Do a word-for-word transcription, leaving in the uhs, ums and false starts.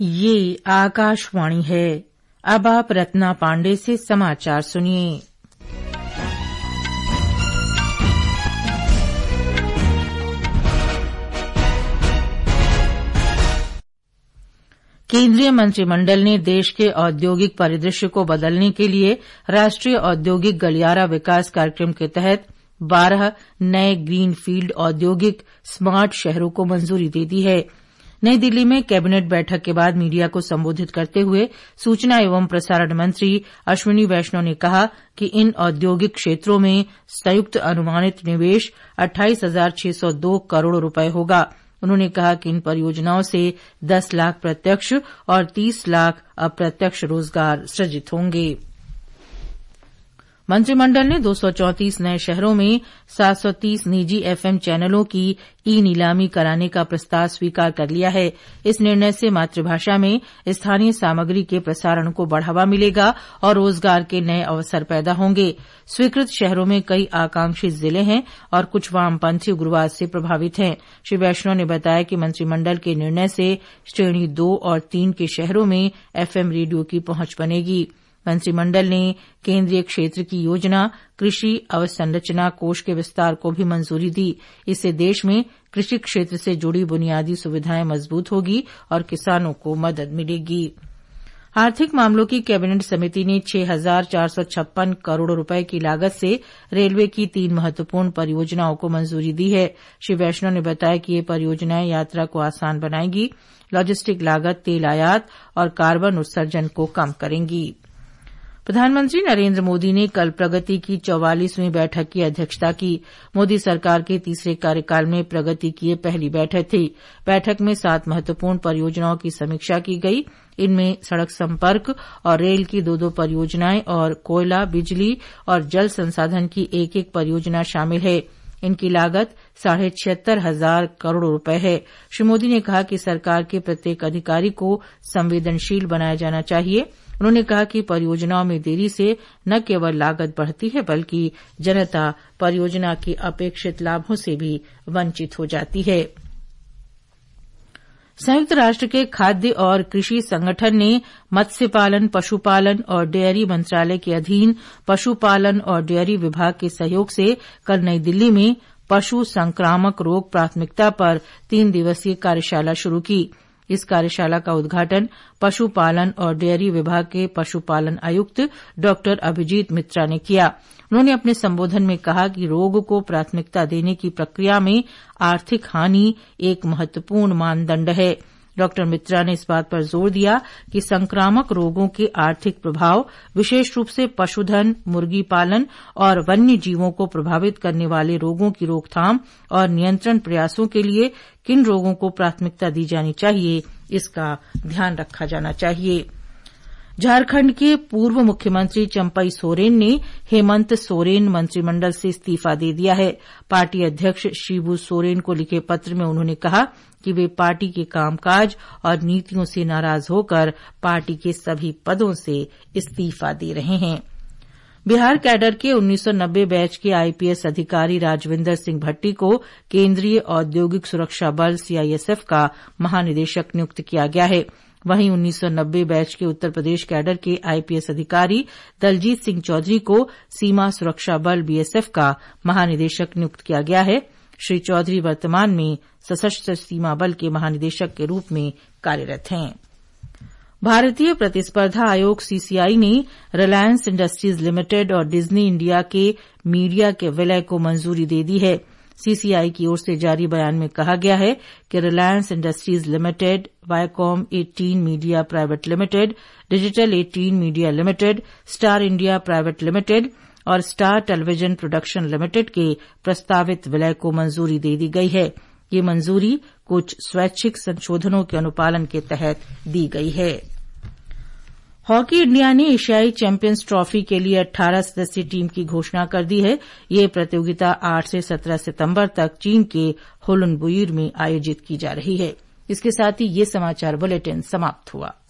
ये आकाशवाणी है। अब आप रत्ना पांडे से समाचार सुनिए। केंद्रीय मंत्रिमंडल ने देश के औद्योगिक परिदृश्य को बदलने के लिए राष्ट्रीय औद्योगिक गलियारा विकास कार्यक्रम के तहत बारह नए ग्रीनफील्ड औद्योगिक स्मार्ट शहरों को मंजूरी दे दी है। नई दिल्ली में कैबिनेट बैठक के बाद मीडिया को संबोधित करते हुए सूचना एवं प्रसारण मंत्री अश्विनी वैष्णव ने कहा कि इन औद्योगिक क्षेत्रों में संयुक्त अनुमानित निवेश अट्ठाईस हजार छह सौ दो करोड़ रुपए होगा। उन्होंने कहा कि इन परियोजनाओं से दस लाख प्रत्यक्ष और तीस लाख अप्रत्यक्ष रोजगार सृजित होंगे। मंत्रिमंडल ने दो सौ चौंतीस नए शहरों में सात सौ तीस निजी एफएम चैनलों की ई नीलामी कराने का प्रस्ताव स्वीकार कर लिया है। इस निर्णय से मातृभाषा में स्थानीय सामग्री के प्रसारण को बढ़ावा मिलेगा और रोजगार के नए अवसर पैदा होंगे। स्वीकृत शहरों में कई आकांक्षी जिले हैं और कुछ वामपंथी उग्रवाद से प्रभावित हैं। श्री वैष्णव ने बताया कि मंत्रिमंडल के निर्णय से श्रेणी दो और तीन के शहरों में एफएम रेडियो की पहुंच बनेगी। मंत्रिमंडल ने केंद्रीय क्षेत्र की योजना कृषि अवसंरचना कोष के विस्तार को भी मंजूरी दी। इससे देश में कृषि क्षेत्र से जुड़ी बुनियादी सुविधाएं मजबूत होगी और किसानों को मदद मिलेगी। आर्थिक मामलों की कैबिनेट समिति ने छह हजार चार सौ छप्पन करोड़ रुपए की लागत से रेलवे की तीन महत्वपूर्ण परियोजनाओं को मंजूरी दी है। श्री वैष्णव ने बताया कि ये परियोजनाएं यात्रा को आसान बनाएंगी, लॉजिस्टिक लागत, तेल आयात और कार्बन उत्सर्जन को कम करेंगी। प्रधानमंत्री नरेंद्र मोदी ने कल प्रगति की चौवालीसवीं बैठक की अध्यक्षता की। मोदी सरकार के तीसरे कार्यकाल में प्रगति की ये पहली बैठक थी। बैठक में सात महत्वपूर्ण परियोजनाओं की समीक्षा की गई। इनमें सड़क संपर्क और रेल की दो दो परियोजनाएं और कोयला, बिजली और जल संसाधन की एक एक परियोजना शामिल है। इनकी लागत साढ़े छिहत्तर हजार करोड़ रुपए है। श्री मोदी ने कहा कि सरकार के प्रत्येक अधिकारी को संवेदनशील बनाया जाना चाहिए। उन्होंने कहा कि परियोजनाओं में देरी से न केवल लागत बढ़ती है बल्कि जनता परियोजना के अपेक्षित लाभों से भी वंचित हो जाती है। संयुक्त राष्ट्र के खाद्य और कृषि संगठन ने मत्स्य पालन, पशुपालन और डेयरी मंत्रालय के अधीन पशुपालन और डेयरी विभाग के सहयोग से कल नई दिल्ली में पशु संक्रामक रोग प्राथमिकता पर तीन दिवसीय कार्यशाला शुरू की। इस कार्यशाला का उद्घाटन पशुपालन और डेयरी विभाग के पशुपालन आयुक्त डॉ अभिजीत मित्रा ने किया। उन्होंने अपने संबोधन में कहा कि रोग को प्राथमिकता देने की प्रक्रिया में आर्थिक हानि एक महत्वपूर्ण मानदंड है। डॉ मित्रा ने इस बात पर जोर दिया कि संक्रामक रोगों के आर्थिक प्रभाव, विशेष रूप से पशुधन, मुर्गी पालन और वन्य जीवों को प्रभावित करने वाले रोगों की रोकथाम और नियंत्रण प्रयासों के लिए किन रोगों को प्राथमिकता दी जानी चाहिए, इसका ध्यान रखा जाना चाहिए। झारखंड के पूर्व मुख्यमंत्री चंपई सोरेन ने हेमंत सोरेन मंत्रिमंडल से इस्तीफा दे दिया है। पार्टी अध्यक्ष शिबू सोरेन को लिखे पत्र में उन्होंने कहा कि वे पार्टी के कामकाज और नीतियों से नाराज होकर पार्टी के सभी पदों से इस्तीफा दे रहे हैं। बिहार कैडर के उन्नीस सौ नब्बे बैच के आईपीएस अधिकारी राजविंदर सिंह भट्टी को केंद्रीय औद्योगिक सुरक्षा बल सीआईएसएफ का महानिदेशक नियुक्त किया गया है। वहीं उन्नीस सौ नब्बे बैच के उत्तर प्रदेश कैडर के आईपीएस अधिकारी दलजीत सिंह चौधरी को सीमा सुरक्षा बल बीएसएफ का महानिदेशक नियुक्त किया गया है। श्री चौधरी वर्तमान में सशस्त्र सीमा बल के महानिदेशक के रूप में कार्यरत हैं। भारतीय प्रतिस्पर्धा आयोग सीसीआई ने रिलायंस इंडस्ट्रीज लिमिटेड और डिज्नी इंडिया के मीडिया के विलय को मंजूरी दे दी है। सीसीआई की ओर से जारी बयान में कहा गया है कि रिलायंस इंडस्ट्रीज लिमिटेड, वायकॉम अठारह मीडिया प्राइवेट लिमिटेड, डिजिटल अठारह Media Limited, Star India Private Limited और स्टार टेलीविजन प्रोडक्शन लिमिटेड के प्रस्तावित विलय को मंजूरी दे दी गई है। ये मंजूरी कुछ स्वैच्छिक संशोधनों के अनुपालन के तहत दी गई है। हॉकी इंडिया ने एशियाई चैंपियंस ट्रॉफी के लिए अठारह सदस्यीय टीम की घोषणा कर दी है। ये प्रतियोगिता आठ से सत्रह सितंबर तक चीन के होलुनबुई में आयोजित की जा रही है। इसके साथ ही ये समाचार बुलेटिन समाप्त हुआ।